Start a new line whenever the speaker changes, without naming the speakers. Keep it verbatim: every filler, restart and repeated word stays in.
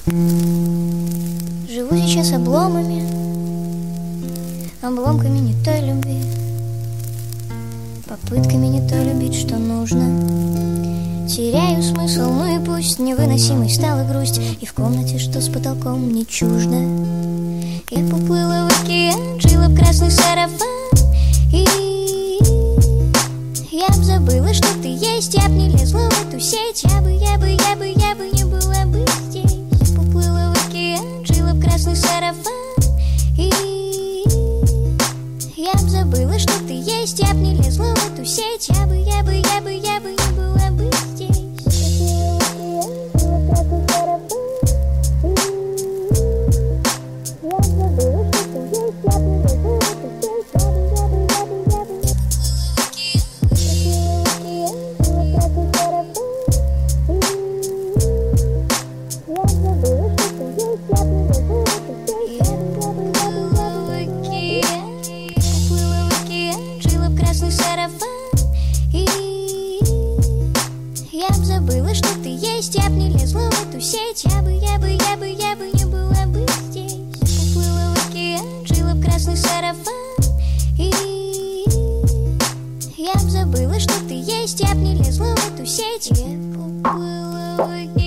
Живу сейчас обломами, обломками не той любви, попытками не то любить, что нужно. Теряю смысл, ну и пусть невыносимой стала грусть, и в комнате, что с потолком, не чуждо. Я поплыла в океан, жила в красный сарафан, и я б забыла, что ты есть, я б не лезла в эту сеть, я бы, я бы, я бы, я бы не была бы здесь. Я поплыла в океан, жила в красный сарафан, и я б забыла, что ты есть, я б не лезла в эту сеть, я бы, я бы, я бы, я бы не была бы здесь. Я б забыла, что ты есть, я б не лезла в эту сеть, я бы, я бы, я бы, я бы не была бы здесь. Поплыла в океан, жила в красный сарафан, и я б забыла, что ты есть, я б не лезла в эту сеть. Я поплыла в океан.